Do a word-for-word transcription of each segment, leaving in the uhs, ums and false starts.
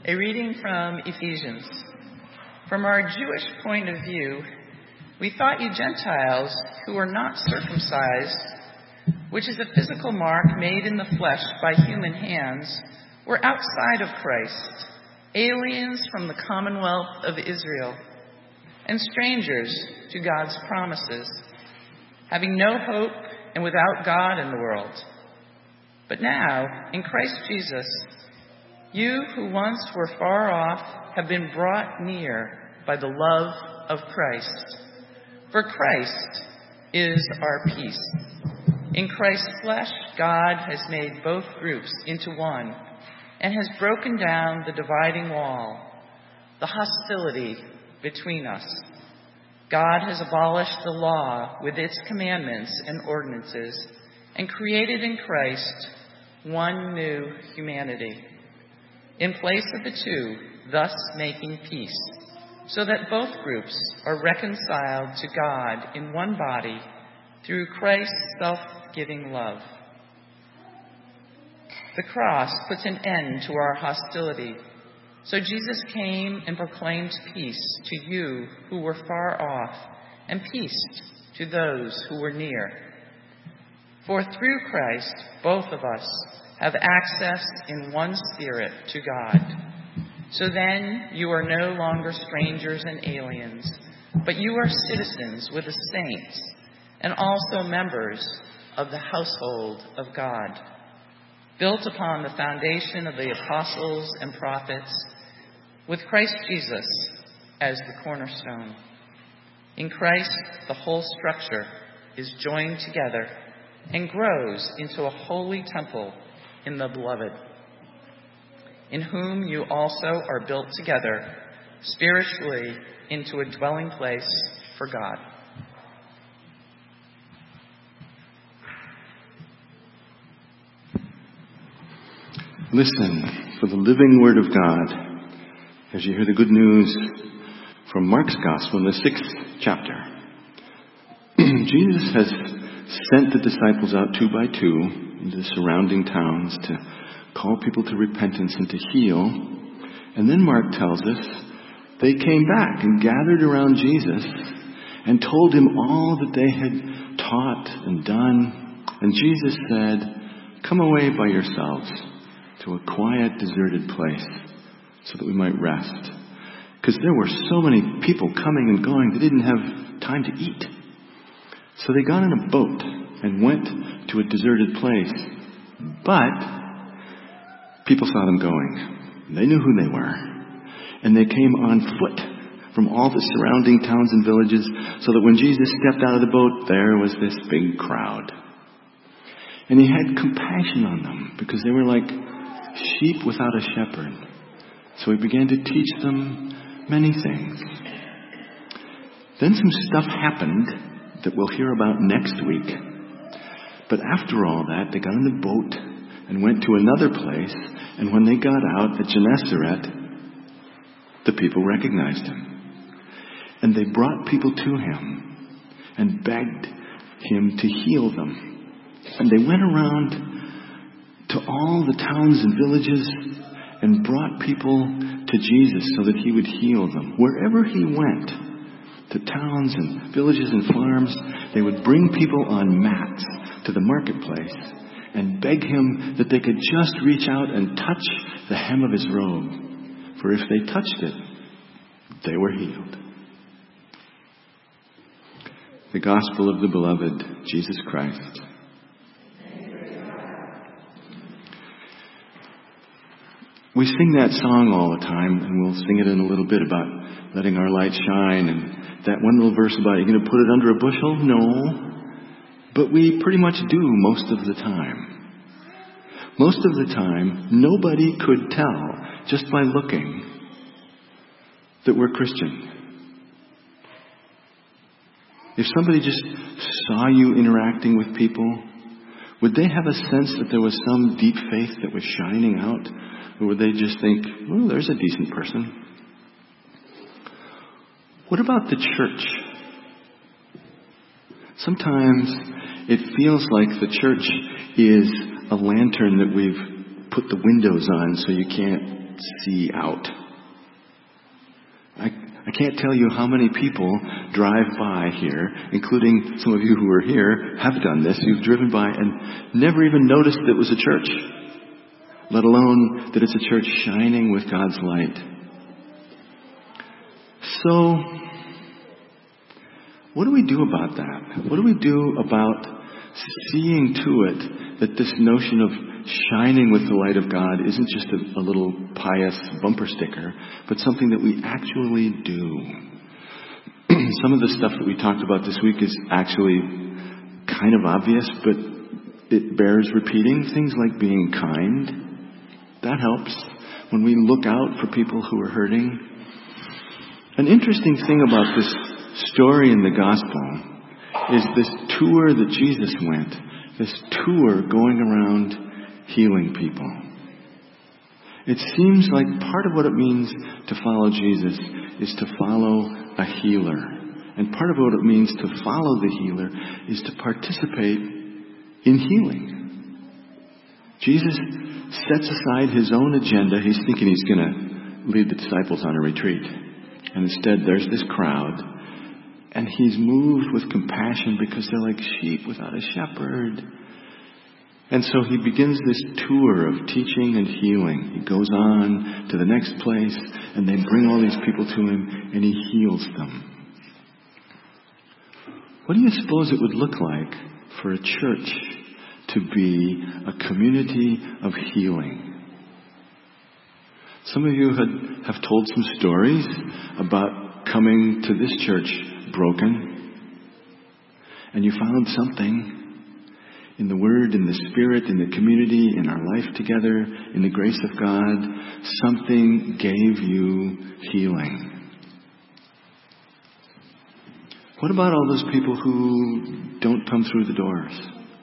A reading from Ephesians. From our Jewish point of view, we thought you Gentiles who are not circumcised, which is a physical mark made in the flesh by human hands, were outside of Christ, aliens from the commonwealth of Israel, and strangers to God's promises, having no hope and without God in the world. But now, in Christ Jesus, you who once were far off have been brought near by the love of Christ. For Christ is our peace. In Christ's flesh, God has made both groups into one and has broken down the dividing wall, the hostility between us. God has abolished the law with its commandments and ordinances and created in Christ one new humanity, in place of the two, thus making peace, so that both groups are reconciled to God in one body through Christ's self-giving love. The cross puts an end to our hostility, so Jesus came and proclaimed peace to you who were far off, and peace to those who were near. For through Christ, both of us have access in one Spirit to God. So then you are no longer strangers and aliens, but you are citizens with the saints and also members of the household of God, built upon the foundation of the apostles and prophets, with Christ Jesus as the cornerstone. In Christ, the whole structure is joined together and grows into a holy temple in the Beloved, in whom you also are built together spiritually into a dwelling place for God. Listen for the living word of God as you hear the good news from Mark's Gospel in the sixth chapter. Jesus has sent the disciples out two by two into the surrounding towns to call people to repentance and to heal. And then Mark tells us they came back and gathered around Jesus and told him all that they had taught and done. And Jesus said, "Come away by yourselves to a quiet, deserted place so that we might rest." Because there were so many people coming and going, they didn't have time to eat. So they got in a boat and went to a deserted place. But people saw them going. They knew who they were. And they came on foot from all the surrounding towns and villages, so that when Jesus stepped out of the boat, there was this big crowd. And he had compassion on them because they were like sheep without a shepherd. So he began to teach them many things. Then some stuff happened that we'll hear about next week. But after all that, they got in the boat and went to another place. And when they got out at Gennesaret, the people recognized him. And they brought people to him and begged him to heal them. And they went around to all the towns and villages and brought people to Jesus so that he would heal them. Wherever he went, to towns and villages and farms, they would bring people on mats to the marketplace and beg him that they could just reach out and touch the hem of his robe. For if they touched it, they were healed. The Gospel of the Beloved, Jesus Christ. We sing that song all the time, and we'll sing it in a little bit about letting our light shine, and that one little verse about, are you going to put it under a bushel? No. But we pretty much do most of the time. Most of the time, nobody could tell, just by looking, that we're Christian. If somebody just saw you interacting with people, would they have a sense that there was some deep faith that was shining out? Or would they just think, oh, there's a decent person? What about the church? Sometimes it feels like the church is a lantern that we've put the windows on so you can't see out. I, I can't tell you how many people drive by here, including some of you who are here, have done this. You've driven by and never even noticed that it was a church, let alone that it's a church shining with God's light. So, what do we do about that? What do we do about seeing to it that this notion of shining with the light of God isn't just a, a little pious bumper sticker, but something that we actually do? Some of the stuff that we talked about this week is actually kind of obvious, but it bears repeating. Things like being kind. That helps when we look out for people who are hurting. An interesting thing about this story in the gospel is this tour that Jesus went, this tour going around healing people. It seems like part of what it means to follow Jesus is to follow a healer. And part of what it means to follow the healer is to participate in healing. Jesus sets aside his own agenda. He's thinking he's going to lead the disciples on a retreat. And instead there's this crowd. And he's moved with compassion because they're like sheep without a shepherd. And so he begins this tour of teaching and healing. He goes on to the next place, and they bring all these people to him, and he heals them. What do you suppose it would look like for a church to be a community of healing? Some of you had, have told some stories about coming to this church broken, and you found something in the Word, in the Spirit, in the community, in our life together, in the grace of God. Something gave you healing. What about all those people who don't come through the doors?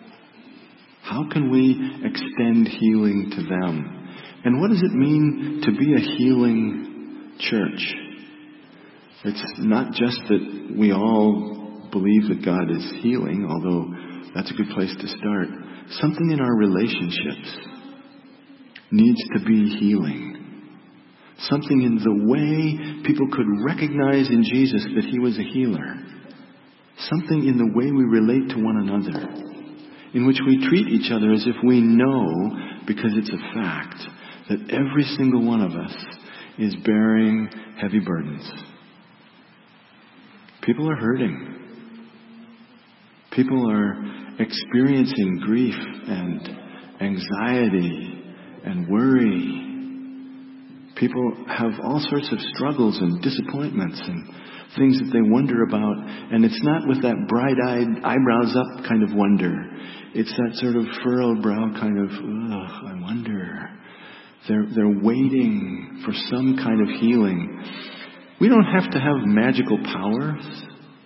How can we extend healing to them? And what does it mean to be a healing church? It's not just that we all believe that God is healing, although that's a good place to start. Something in our relationships needs to be healing. Something in the way people could recognize in Jesus that he was a healer. Something in the way we relate to one another, in which we treat each other as if we know, because it's a fact, that every single one of us is bearing heavy burdens. People are hurting. People are experiencing grief and anxiety and worry. People have all sorts of struggles and disappointments and things that they wonder about. And it's not with that bright-eyed, eyebrows up kind of wonder. It's that sort of furrowed brow kind of, ugh, I wonder. They're, they're waiting for some kind of healing. We don't have to have magical powers.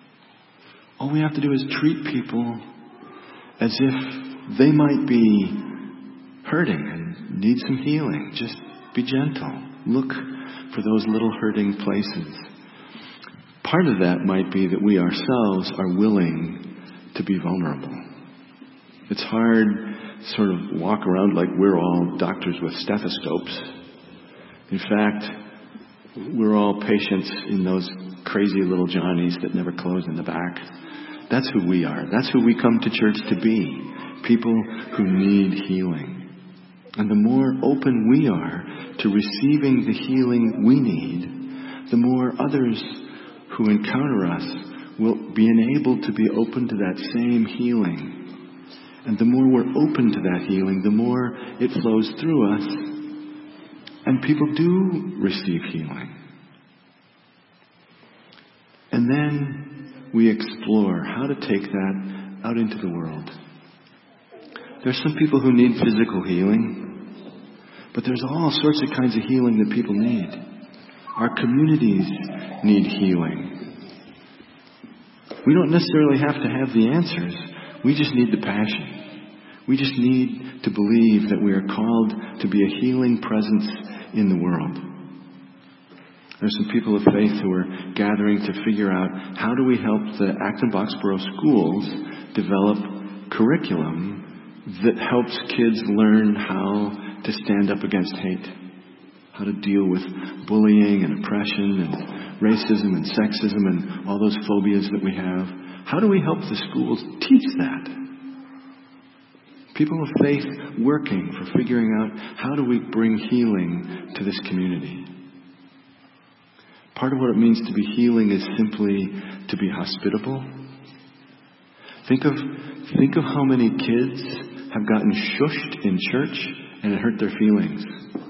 All we have to do is treat people as if they might be hurting and need some healing. Just be gentle. Look for those little hurting places. Part of that might be that we ourselves are willing to be vulnerable. It's hard to sort of walk around like we're all doctors with stethoscopes. In fact, we're all patients in those crazy little Johnnies that never close in the back. That's who we are. That's who we come to church to be. People who need healing. And the more open we are to receiving the healing we need, the more others who encounter us will be enabled to be open to that same healing. And the more we're open to that healing, the more it flows through us. And people do receive healing. And then we explore how to take that out into the world. There's some people who need physical healing, but there's all sorts of kinds of healing that people need. Our communities need healing. We don't necessarily have to have the answers. We just need the passion. We just need to believe that we are called to be a healing presence in the world. There's some people of faith who are gathering to figure out how do we help the Acton-Boxborough schools develop curriculum that helps kids learn how to stand up against hate, how to deal with bullying and oppression and racism and sexism and all those phobias that we have. How do we help the schools teach that? People of faith working for figuring out how do we bring healing to this community. Part of what it means to be healing is simply to be hospitable. Think of, think of how many kids have gotten shushed in church and it hurt their feelings.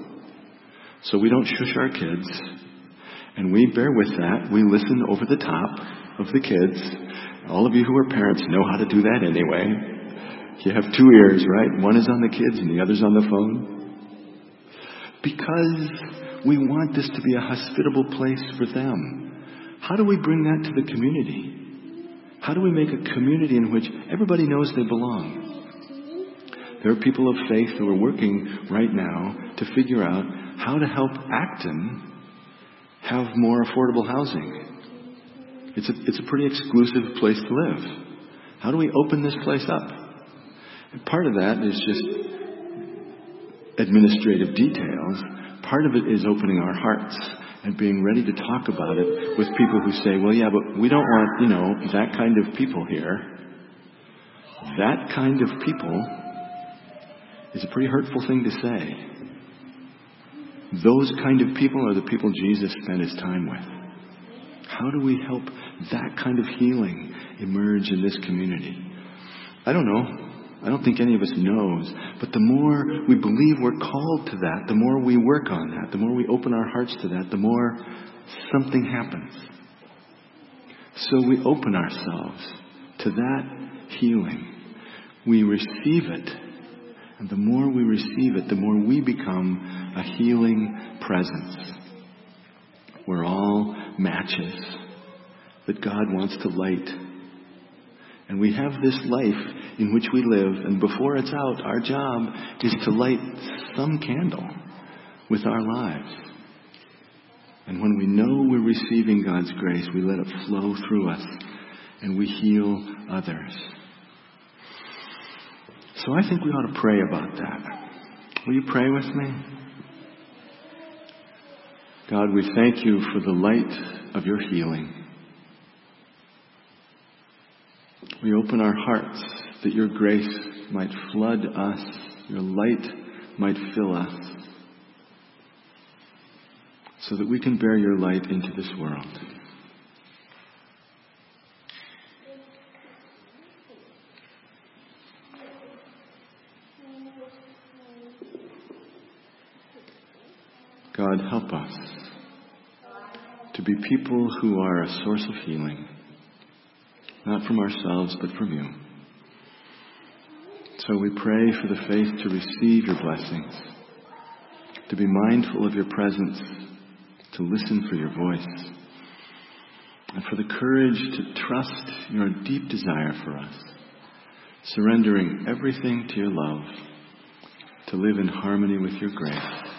So we don't shush our kids, and we bear with that. We listen over the top of the kids. All of you who are parents know how to do that anyway. You have two ears, right? One is on the kids and the other's on the phone. Because we want this to be a hospitable place for them. How do we bring that to the community? How do we make a community in which everybody knows they belong? There are people of faith who are working right now to figure out how to help Acton have more affordable housing. It's a, it's a pretty exclusive place to live. How do we open this place up? And part of that is just administrative details. Part of it is opening our hearts and being ready to talk about it with people who say, well, yeah, but we don't want, you know, that kind of people here. That kind of people is a pretty hurtful thing to say. Those kind of people are the people Jesus spent his time with. How do we help that kind of healing emerge in this community? I don't know. I don't think any of us knows. But the more we believe we're called to that, the more we work on that, the more we open our hearts to that, the more something happens. So we open ourselves to that healing. We receive it. And the more we receive it, the more we become a healing presence. We're all matches that God wants to light. And we have this life in which we live, and before it's out, our job is to light some candle with our lives. And when we know we're receiving God's grace, we let it flow through us, and we heal others. So I think we ought to pray about that. Will you pray with me? God, we thank you for the light of your healing. We open our hearts that your grace might flood us, your light might fill us, so that we can bear your light into this world. God, help us to be people who are a source of healing. Not from ourselves, but from you. So we pray for the faith to receive your blessings, to be mindful of your presence, to listen for your voice, and for the courage to trust your deep desire for us, surrendering everything to your love, to live in harmony with your grace.